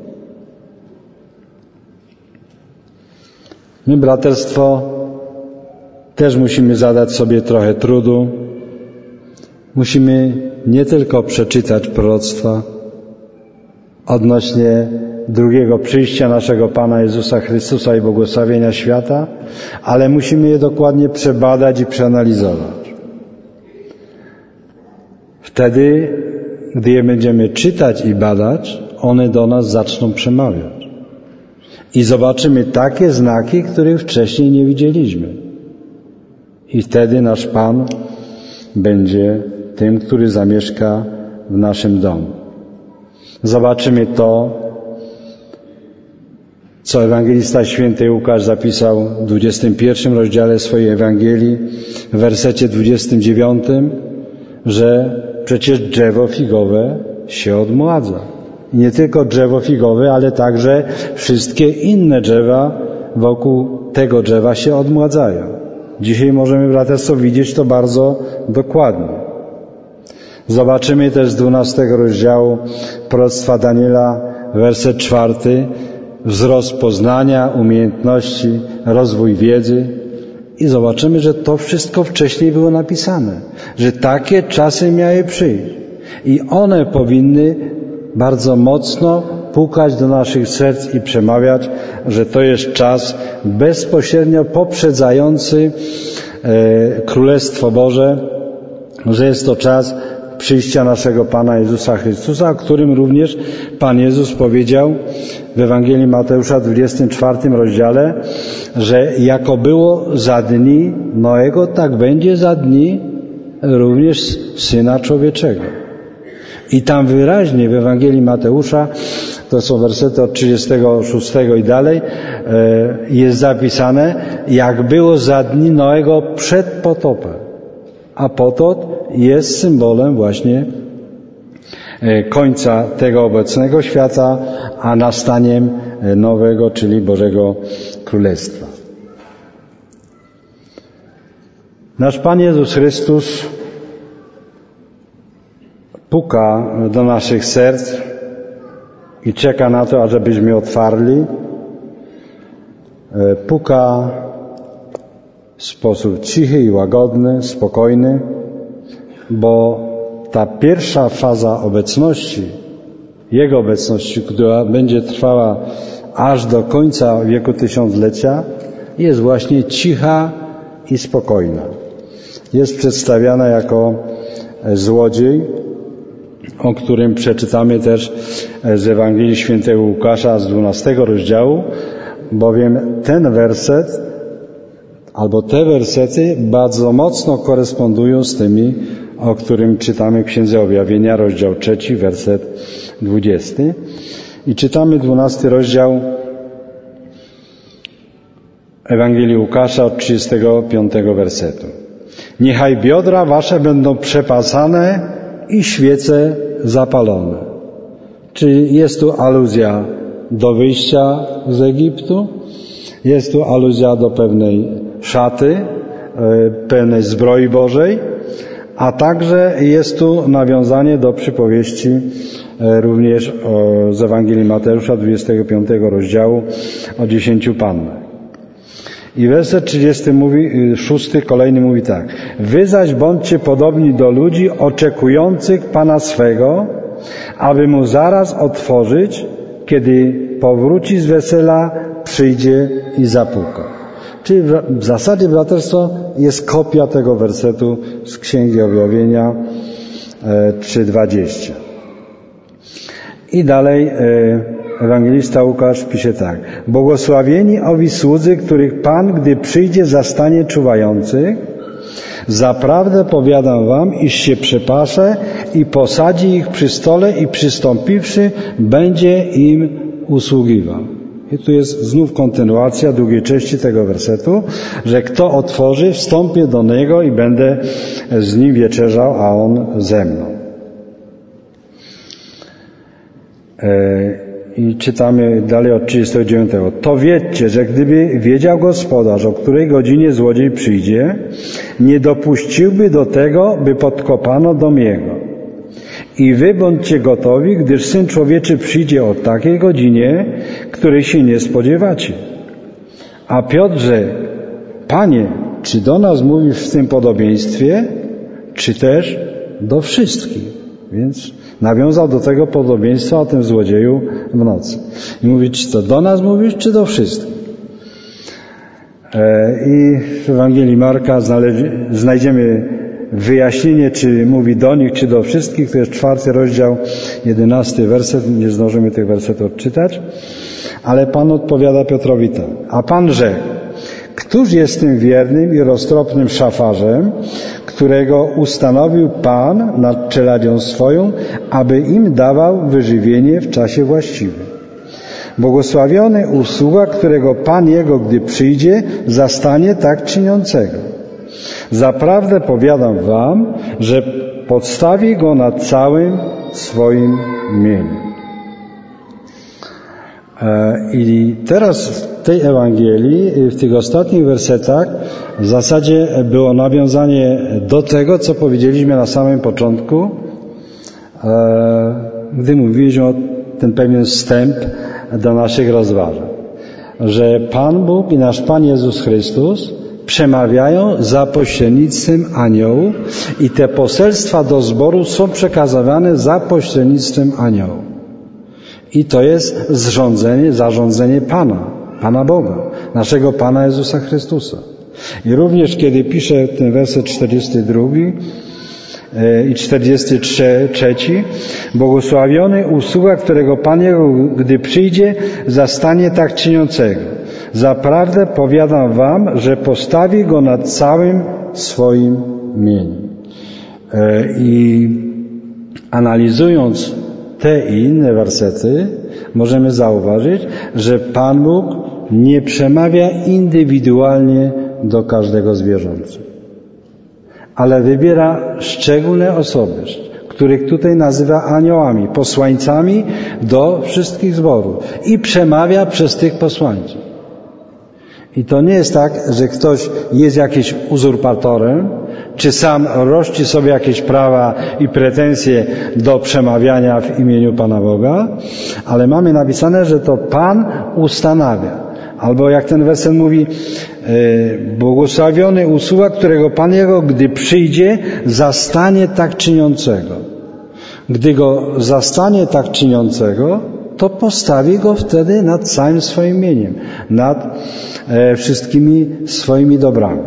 My, braterstwo, też musimy zadać sobie trochę trudu. Musimy nie tylko przeczytać proroctwa odnośnie drugiego przyjścia naszego Pana Jezusa Chrystusa i błogosławienia świata, ale musimy je dokładnie przebadać i przeanalizować. Wtedy, gdy je będziemy czytać i badać, one do nas zaczną przemawiać. I zobaczymy takie znaki, których wcześniej nie widzieliśmy. I wtedy nasz Pan będzie tym, który zamieszka w naszym domu. Zobaczymy to, co ewangelista święty Łukasz zapisał w 21 rozdziale swojej Ewangelii, w wersecie 29, że przecież drzewo figowe się odmładza. I nie tylko drzewo figowe, ale także wszystkie inne drzewa wokół tego drzewa się odmładzają. Dzisiaj możemy, braterstwo, widzieć to bardzo dokładnie. Zobaczymy też z 12 rozdziału proroctwa Daniela, werset 4, wzrost poznania, umiejętności, rozwój wiedzy. I zobaczymy, że to wszystko wcześniej było napisane, że takie czasy miały przyjść. I one powinny bardzo mocno pukać do naszych serc i przemawiać, że to jest czas bezpośrednio poprzedzający Królestwo Boże, że jest to czas przyjścia naszego Pana Jezusa Chrystusa, o którym również Pan Jezus powiedział w Ewangelii Mateusza w 24 rozdziale, że jako było za dni Noego, tak będzie za dni również Syna Człowieczego. I tam wyraźnie w Ewangelii Mateusza, to są wersety od 36 i dalej, jest zapisane, jak było za dni Noego przed potopem. A potop jest symbolem właśnie końca tego obecnego świata, a nastaniem nowego, czyli Bożego Królestwa. Nasz Pan Jezus Chrystus puka do naszych serc i czeka na to, ażebyśmy otwarli. Puka w sposób cichy i łagodny, spokojny, bo ta pierwsza faza obecności, Jego obecności, która będzie trwała aż do końca wieku tysiąclecia, jest właśnie cicha i spokojna. Jest przedstawiana jako złodziej, o którym przeczytamy też z Ewangelii Świętego Łukasza z 12 rozdziału, bowiem ten werset albo te wersety bardzo mocno korespondują z tymi, o którym czytamy w Księdze Objawienia, rozdział 3, werset 20. I czytamy 12 rozdział Ewangelii Łukasza od 35 wersetu. Niechaj biodra wasze będą przepasane i świece zapalone. Czyli jest tu aluzja do wyjścia z Egiptu, jest tu aluzja do pewnej szaty, pełnej zbroi Bożej, a także jest tu nawiązanie do przypowieści również z Ewangelii Mateusza 25 rozdziału o 10 pannach. I werset 36 kolejny mówi tak. Wy zaś bądźcie podobni do ludzi oczekujących Pana swego, aby mu zaraz otworzyć, kiedy powróci z wesela, przyjdzie i zapuka. Czyli w zasadzie, braterstwo, jest kopia tego wersetu z Księgi Objawienia 3:20. I dalej ewangelista Łukasz pisze tak. Błogosławieni owi słudzy, których Pan, gdy przyjdzie, zastanie czuwających. Zaprawdę powiadam wam, iż się przepasze i posadzi ich przy stole i przystąpiwszy, będzie im usługiwał. I tu jest znów kontynuacja drugiej części tego wersetu, że kto otworzy, wstąpię do niego i będę z nim wieczerzał, a on ze mną. I czytamy dalej od 39. To wiedzcie, że gdyby wiedział gospodarz, o której godzinie złodziej przyjdzie, nie dopuściłby do tego, by podkopano dom jego. I wy bądźcie gotowi, gdyż Syn Człowieczy przyjdzie o takiej godzinie, której się nie spodziewacie. A Piotr rzekł, Panie, czy do nas mówisz w tym podobieństwie, czy też do wszystkich? Więc nawiązał do tego podobieństwa o tym złodzieju w nocy. I mówi, czy to do nas mówisz, czy do wszystkich? I w Ewangelii Marka znajdziemy wyjaśnienie, czy mówi do nich, czy do wszystkich. To jest 4 rozdział, 11 werset. Nie zdążymy tych wersetów odczytać. Ale Pan odpowiada Piotrowi tak. A Pan rzekł, któż jest tym wiernym i roztropnym szafarzem, którego ustanowił Pan nad czeladią swoją, aby im dawał wyżywienie w czasie właściwym. Błogosławiony usługa, którego Pan jego, gdy przyjdzie, zastanie tak czyniącego. Zaprawdę powiadam wam, że podstawi go nad całym swoim mieniem. I teraz w tej Ewangelii, w tych ostatnich wersetach w zasadzie było nawiązanie do tego, co powiedzieliśmy na samym początku, gdy mówiliśmy o ten pewien wstęp do naszych rozważań, że Pan Bóg i nasz Pan Jezus Chrystus przemawiają za pośrednictwem aniołów i te poselstwa do zboru są przekazywane za pośrednictwem aniołów. I to jest zarządzenie Pana Boga, naszego Pana Jezusa Chrystusa. I również kiedy pisze ten werset 42 i 43, błogosławiony usługa, którego Pan jego, gdy przyjdzie, zastanie tak czyniącego. Zaprawdę powiadam wam, że postawi go nad całym swoim mieniem. I analizując te i inne wersety, możemy zauważyć, że Pan Bóg nie przemawia indywidualnie do każdego zwierzątka, ale wybiera szczególne osoby, których tutaj nazywa aniołami, posłańcami do wszystkich zborów i przemawia przez tych posłańców. I to nie jest tak, że ktoś jest jakimś uzurpatorem, czy sam rości sobie jakieś prawa i pretensje do przemawiania w imieniu Pana Boga, ale mamy napisane, że to Pan ustanawia. Albo jak ten werset mówi, błogosławiony usługa, którego Pan jego, gdy przyjdzie, zastanie tak czyniącego. Gdy go zastanie tak czyniącego, to postawi go wtedy nad całym swoim mieniem, nad wszystkimi swoimi dobrami.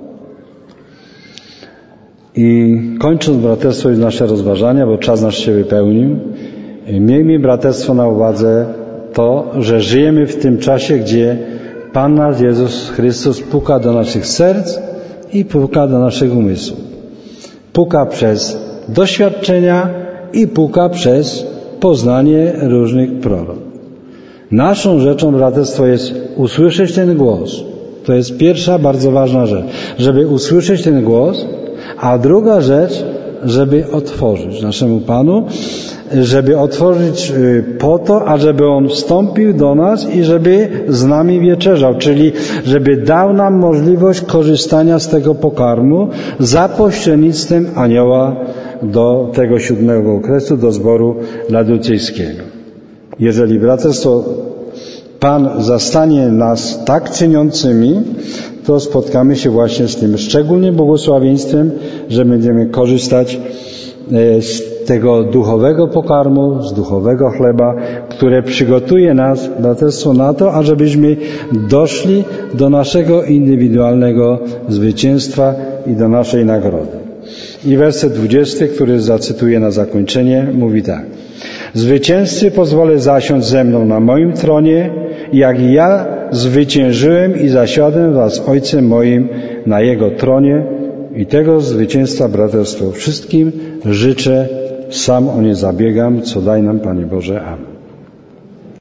I kończąc braterstwo i nasze rozważania, bo czas nasz się wypełnił, miejmy braterstwo na uwadze to, że żyjemy w tym czasie, gdzie Pan nasz Jezus Chrystus puka do naszych serc i puka do naszych umysłów. Puka przez doświadczenia i puka przez poznanie różnych prorok. Naszą rzeczą, braterstwo, jest usłyszeć ten głos. To jest pierwsza bardzo ważna rzecz. Żeby usłyszeć ten głos, a druga rzecz, żeby otworzyć naszemu Panu, żeby otworzyć po to, ażeby On wstąpił do nas i żeby z nami wieczerzał, czyli żeby dał nam możliwość korzystania z tego pokarmu za pośrednictwem anioła do tego 7. okresu, do zboru ladycejskiego. Jeżeli braterstwo Pan zastanie nas tak czyniącymi, to spotkamy się właśnie z tym szczególnym błogosławieństwem, że będziemy korzystać z tego duchowego pokarmu, z duchowego chleba, które przygotuje nas, braterstwo, na to, ażebyśmy doszli do naszego indywidualnego zwycięstwa i do naszej nagrody. I werset 20, który zacytuję na zakończenie, mówi tak. Zwycięzcy pozwolę zasiąść ze mną na moim tronie, jak ja zwyciężyłem i zasiadłem wraz z Ojcem moim na Jego tronie. I tego zwycięstwa, braterstwo, wszystkim życzę, sam o nie zabiegam, co daj nam, Panie Boże. Amen.